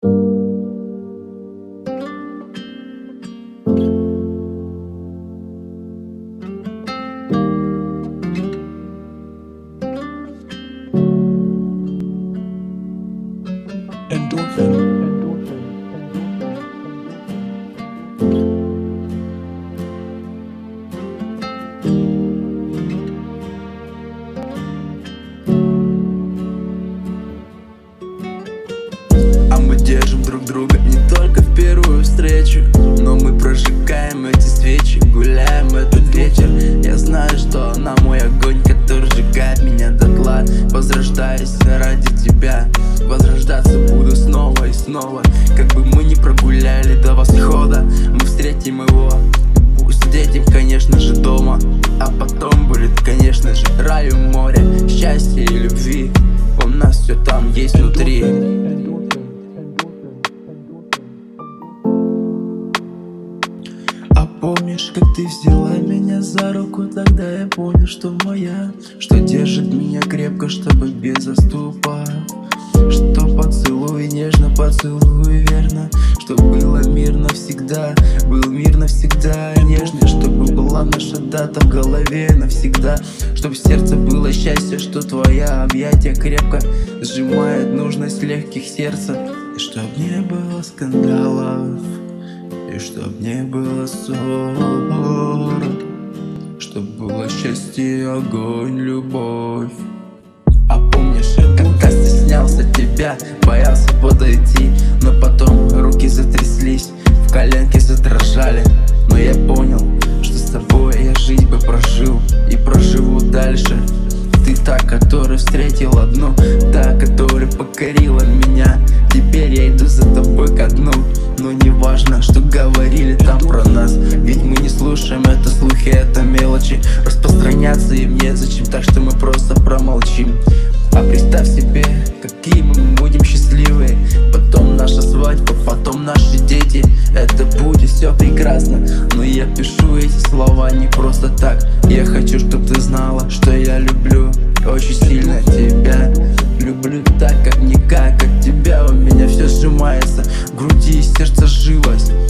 А мы держим друг друга не только в первую встречу, но мы прожигаем эти свечи, гуляем этот вечер. Я знаю, что она мой огонь, который сжигает меня дотла. Возрождаюсь ради тебя, возрождаться буду снова и снова. Как бы мы ни прогуляли до восхода, мы встретим его, встретим, конечно же, дома. А потом будет, конечно же, рай у моря, счастья и любви. У нас все там есть внутри. А помнишь, как ты взяла меня за руку? Тогда я понял, что моя, что держит меня крепко, чтобы без заступа. Что поцелуй нежно, поцелуй верно, что было мир навсегда, был мир навсегда нежный, чтобы была наша дата в голове навсегда, чтобы в сердце было счастье, что твоя объятия крепко сжимает нужность легких сердца. И чтоб не было скандалов, и чтоб не было ссор, чтоб было счастье, огонь, любовь. А помнишь, когда стеснялся тебя, боялся подойти, но потом руки затряслись, в коленки задрожали. Но я понял, что с тобой я жизнь бы прожил и проживу дальше. Ты та, которая встретила одну, та, которая покорила меня. Теперь я иду за тобой ко дну. Но не важно, что говорили там про нас, ведь мы не слушаем, это слухи, это мелочи. Распространяться им незачем, так что мы просто промолчим. А представь себе, какие мы будем счастливые. Потом наша свадьба, потом наши дети. Это будет все прекрасно. Но я пишу эти слова не просто так. Я хочу, чтобы ты знала, что я люблю очень сильно тебя. Люблю так, как никак, как тебя. У меня все сжимается, в груди и сердце живость.